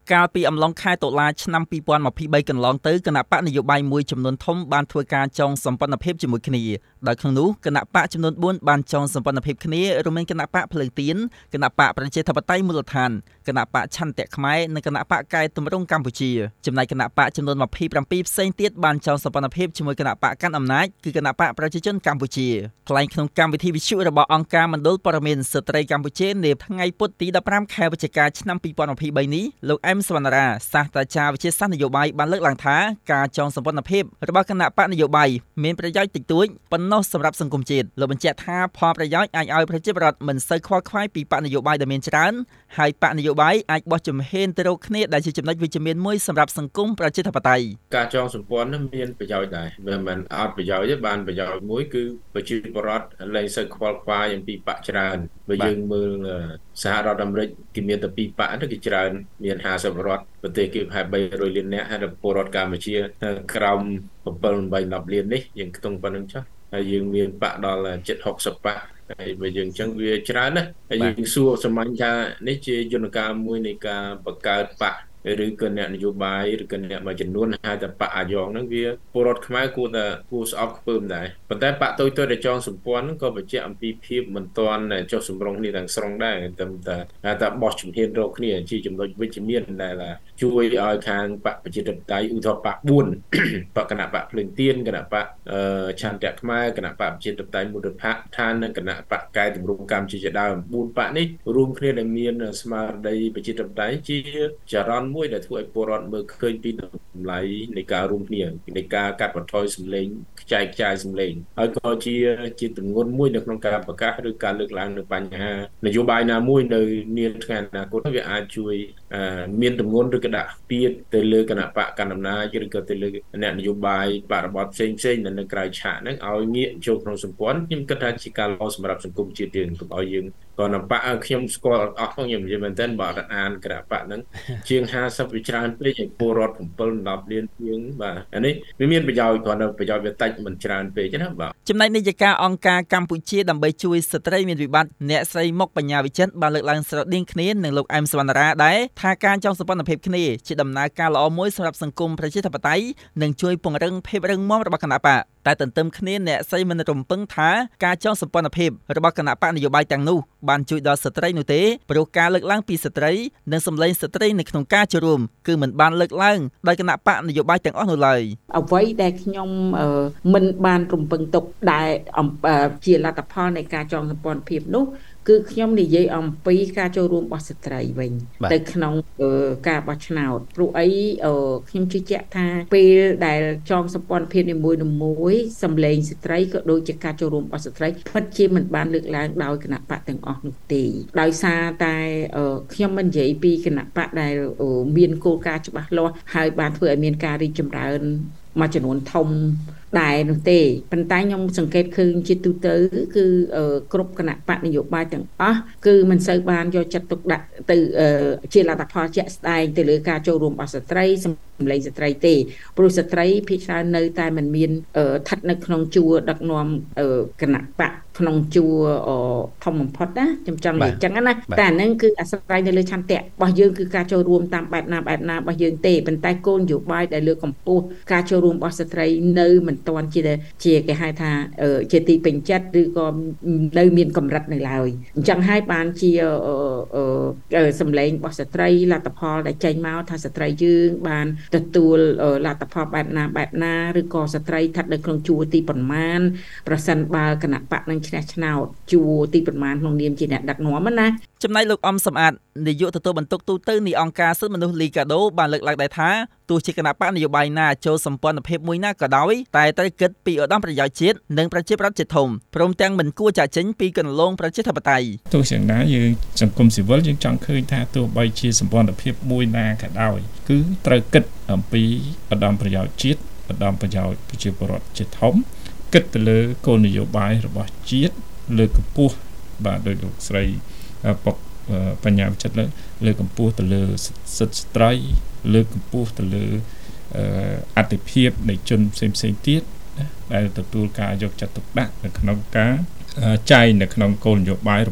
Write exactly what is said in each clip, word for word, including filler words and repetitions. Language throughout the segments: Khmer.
កាលពីអំឡុងខែតុលាឆ្នាំពីរពាន់ម្ភៃបីកន្លងទៅគណៈបកនយោបាយមួយចំនួនធំបានធ្វើការចងសម្ព័ន្ធភាពជាមួយគ្នាដោយក្នុងនោះគណៈបកចំនួនបួនបានចងសម្ព័ន្ធភាពគ្នារួមមានគណៈបកភ្លើងទៀនគណៈបកប្រជាធិបតេយ្យមូលដ្ឋានគណៈបកឆន្ទៈខ្មែរនិងគណៈបកកែតម្រង់កម្ពុជាចំណែកគណៈបកចំនួនម្ភៃប្រាំពីរផ្សេងទៀតបានចងសម្ព័ន្ធភាពជាមួយគណៈបកកាន់អំណាចគឺគណៈបកប្រជាជនកម្ពុជាថ្លែងក្នុងកម្មវិធីវិទ្យុរបស់អង្គការមណ្ឌលព័ត៌មានស្ត្រីកម្ពុជានាថ្ងៃពុធទីដប់ប្រាំខែវិច្ឆិកាឆ្នាំពីរពាន់ម្ភៃបីនេះលោកអែមសវណ្ណារាសាស្ត្រាចារ្យវិទ្យាសាស្ត្រនយោបាយបានលើកឡើងថាការចងសម្ព័ន្ធភាពរបស់គណៈបកនយោបាយមានប្រយោជន៍តិចតួចប៉ុណ្ណោះសម្រាប់សង្គមជាតិលោកបញ្ជាក់ថាផលប្រយោជន៍អាចឲ្យប្រជាពលរដ្ឋមិនសូវខ្វល់ខ្វាយពីបកនយោបាយដែលមានច្រើនហើយបកនយោបាយអាចបោះជំហានទៅរកគ្នាដែលជាចំណុចវិជ្ជមានមួយសម្រាប់សង្គមប្រជាធិបតេយ្យការចងសម្ព័ន្ធនេះមានប្រយោជន៍ដែរវាមិនអត់ប្រយោជន៍ទេបានប្រយោជន៍មួយគឺប្រជាពលរដ្ឋលែងសូវខ្វល់ខ្វាយអំពីបកច្រើនបើយើងមើលសហរដ្ឋអាមេរិកគេមានតែពីរបកគេច្រើនមានហាសិបរដ្ឋប្រទេសគេប្រហែលបីរយលាននាក់ហើយពលរដ្ឋកម្ពុជាក្រោមbảy támលាននេះយើងខ្ទង់ប៉ុណ្្នឹងចុះហើយយើងមានបកដល់ជិតហុកសិបបកហើយបើយើងអញ្ចឹងវាច្រើនណាស់ហើយយើងសួរសម្ាញ់ថានេះជាយន្តការមួយនៃការបង្កើតបកឬក៏អ្នកនយោបាយឬក៏អ្នកមួយចំនួនហៅថាបកអាយ៉ងហ្នឹងវាពលរដ្ឋខ្មែរគួរតែគួរស្អប់ខ្ពើមដែរប៉ុន្តែបកតូចតូចដែលចងសម្ព័ន្ធហ្នឹងក៏បញ្ជាក់អំពីភាពមិនទាន់ចុះសម្រុងគ្នាទាំងស្រុងដែរតែតែតែបោះជំហានរកគ្នាជាចំណុចវិជ្ជមានដែលជួយឲ្យខាងបកប្រជាធិបតេយ្យឧទាហរណ៍បកបួនបកគណៈបកភ្លើងទៀនគណៈបកឆន្ទៈខ្មែរគណៈបកប្រជាធិបតេយ្យមូលដ្ឋាននិងគណៈបកកែតម្រង់កម្ពុជាជាដើមបួនបកនេះរួមគ្នាដែលមានស្មារតីប្រជាធិបតេយ្យជាចរន្តមួយដែលធ្វើឲ្យពលរដ្ឋមើលឃើញពីតម្លៃនៃការរួមគ្នានៃការកាត់បន្ថយសម្លេងខ្ចែកខ្ចាយសម្លេងហើយក៏ជាជាទម្ងន់មួយនៅក្នុងការប្រកាសឬការលើកឡើងនៅបញ្ហានយោបាយណាមួយនៅនាថ្ងៃអនាគតវាអាចជួយមានទម្ងន់ឬក៏ដាក់ស្ពានទៅលើគណៈបកកណ្ដាលអំណាចឬក៏ទៅលើអ្នកនយោបាយបរិបទផ្សេងផ្សេងនៅក្រៅឆាកហ្នឹងឲ្យងាកចូលក្នុងសម្ព័ន្ធខ្ញុំគិតថាជាការល្អសម្រាប់សង្គមជាតិយើងកុំឲ្យយើងក៏នបកខ្ញុំស្គាល់អត់ផងខ្ញុំនិយាយមែនតើបើអត់អានគណៈបកហ្នឹងជាងห้าสิบវាច្រើនពេកឲ្យពលរដ្ឋbảyដប់លានជាងបាទអានេះវាមានប្រយោជន៍គ្រាន់តែប្រយោជន៍វាតិចមិនច្រើនពេកណាបាទចំណែកនាយិកាអង្គការកម្ពុជាដើម្បីជួយស្ត្រីមានវិបត្តិអ្នកស្រីមុកបញ្ញាវិចិត្របានលើកឡើងស្រដៀងគ្នានឹងលោកអែមសវណ្ណារាដែរថាការចងសម្ព័ន្ធភាពគ្នាជាដំណើរការល្អមួយសម្រាប់សង្គមប្រជាធិបតេយ្យនិងជួយពង្រឹងភាពរឹងមាំរបស់គណៈបកតែទន្ទឹមគ្នាអ្នកស្រីមិនរំពឹងថាការចងសម្ព័ន្ធភាពរបស់គណៈបកនយោបាយទាំងនោះបានជួយដល់ស្ត្រីនោះទេព្រោះការលើកឡើងពីស្ត្រីនិងសម្លេងស្ត្រីនៅក្នុងការចូលរួមគឺមិនបានលើកឡើងដោយគណៈបកនយោបាយទាំងអស់នោះឡើយអ្វីដែលខ្ញុំមិនបានរំពឹងទុកដែលជាលទ្ធផលនៃការចងសម្ព័ន្ធភាពនោះគឺខ្ញុំនិយាយអំពីការចូលរួមរបស់ស្ត្រីវិញទៅក្នុងការបោះឆ្នោតព្រោះអីខ្ញុំជឿជាក់ថាពេលដែលចងសម្ព័ន្ធភាពនីមួយៗសម្លេងស្ត្រីក៏ដូចជាការចូលរួមរបស់ស្ត្រីពិតជាមិនបានលើកឡើងដោយគណៈបកទាំងអស់នោះទេដោយសារតែខ្ញុំមិននិយាយពីគណៈបកដែលមានគោលការណ៍ច្បាស់លាស់ហើយបានធ្វើឲ្យមានការរីកចម្រើនមួយចំនួនធំដែរនោះទេប៉ុន្តែខ្ញុំសង្កេតឃើញជាទូទៅគឺគ្រប់គណៈបកនយោបាយទាំងអស់គឺមិនសូវបានយកចិត្តទុកដាក់ទៅជាលទ្ធផលជាក់ស្ដែងទៅលើការចូលរួមរបស់ស្ត្រីសម្លេងស្ត្រីទេព្រោះស្ត្រីភាគច្រើននៅតែមិនមានស្ថិតនៅក្នុងជួរដឹកនាំគណៈបកក្នុងជួរធំបំផុតណាខ្ញុំចង់និយាយចឹងណាតែអានឹងគឺអាស្រ័យនៅលើឆន្ទៈរបស់យើងគឺការចូលរួមតាមបែបណាបែបណារបស់យើងទេប៉ុន្តែគោលនយោបាយដែលលើកកម្ពស់ការចូលរួមរបស់ស្ត្រីនៅមិនទាន់ជាជាគេហៅថាជាទីពេញចិត្តឬក៏នៅមានកម្រិតនៅឡើយអញ្ចឹងហើយបានជាសម្លេងរបស់ស្ត្រីលទ្ធផលដែលចេញមកថាស្ត្រីយើងបានទទួលលទ្ធផលបែបណាបែបណាឬក៏ស្ត្រីស្ថិតនៅក្នុងជួរទីប៉ុន្មានប្រសិនបើគណៈបកនឹងឈ្នះឆ្នោតជួរទីប៉ុន្មានក្នុងនាមជាអ្នកដឹកនាំណាចំណែកលោកអំសំអាតនាយកទទួលបន្ទុកទូតនៃអង្គការសិទ្ធិមនុស្សលីកាដូបានលើកឡើងដែរថាទោះជាគណៈបកនយោបាយណាចូលសម្ព័ន្ធភាពមួយណាក៏ដោយតែត្រូវគិតពីឧត្តមប្រយោជន៍ជាតិនិងប្រជាប្រដ្ឋជាធំព្រមទាំងមិនគួរចាកចេញពីគន្លងប្រជាធិបតេយ្យទោះយ៉ាងណាយើងសង្គមស៊ីវិលយើងចង់ឃើញថាទោះបីជាសម្ព័ន្ធភាពមួយណាក៏ដោយគឺត្រូវគិតអំពីឧត្តមប្រយោជន៍ជាតិឧត្តមប្រយោជន៍ប្រជាពលរដ្ឋជាធំគិតទៅលើគោលនយោបាយរបស់ជាតិលើកកម្ពស់បាទដោយលោកស្រីពុកបញ្ញាវិចិត្រលើកកម្ពស់ទៅលើសិទ្ធិស្ត្រីលើកកម្ពស់ទៅលើអត្ថិភាពនៃជនផ្សេងផ្សេងទៀតដែលទទួលការយកចិត្តទុកដាក់នៅក្នុងការចែងនៅក្នុងគោលនយោបាយរបស់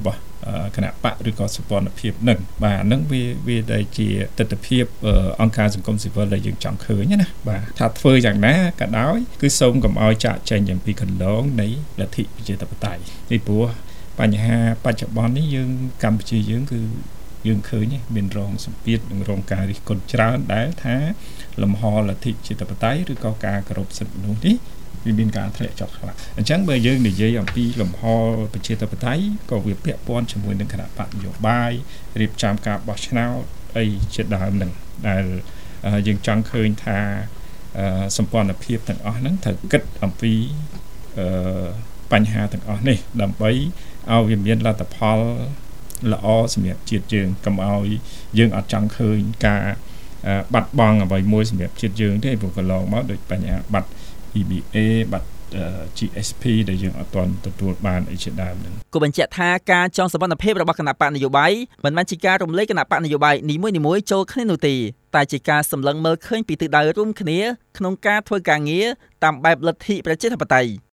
គណៈបកឬក៏សម្ព័ន្ធភាពនឹងបាទនឹងវាវាដែលជាទស្សនវិជ្ជាអង្គការសង្គមស៊ីវិលដែលយើងចង់ឃើញណាបាទថាធ្វើយ៉ាងណាក៏ដោយគឺសូមកុំឲ្យចាក់ចែងយ៉ាងពីកន្លងនៃលទ្ធិប្រជាធិបតេយ្យពីព្រោះបញ្ហាបច្ចុប្បន្ននេះយើងកម្ពុជាយើងគឺយើងឃើញមានរងសម្ពាធនិងរងការរិះគន់ច្រើនដែលថាលំហលទ្ធិប្រជាធិបតេយ្យឬក៏ការគោរពសិទ្ធិមនុស្សនេះវាមានការធ្លាក់ចុះខ្លាំងអញ្ចឹងបើយើងនិយាយអំពីលំហប្រជាធិបតេយ្យក៏វាពាក់ព័ន្ធជាមួយនឹងគណៈបកនយោបាយរៀបចំការបោះឆ្នោតអីជាដើមនឹងដែលយើងចង់ឃើញថាសម្ព័ន្ធភាពទាំងអស់ហ្នឹងត្រូវគិតអំពីបញ្ហាទាំងអស់នេះដើម្បីឲ្យវាមានលទ្ធផលល្អសម្រាប់ជាតិយើងកុំឲ្យយើងអត់ចង់ឃើញការបាត់បង់អ្វីមួយសម្រាប់ជាតិយើងទេព្រោះកន្លងមកដូចបញ្ហាបាត់ E B A បាត់ G S P ដែលយើងអត់ទាន់ទទួលបានអីជាដើមហ្នឹងគូបញ្ជាក់ថាការចងសម្ព័ន្ធភាពរបស់គណៈបកនយោបាយមិនមែនជាការរំលែកគណៈបកនយោបាយនីមួយៗចូលគ្នានោះទេតែជាការសម្លឹងមើលឃើញពីទិសដៅរួមគ្នាក្នុងការធ្វើការងារតាមបែបលទ្ធិប្រជាធិបតេយ្យ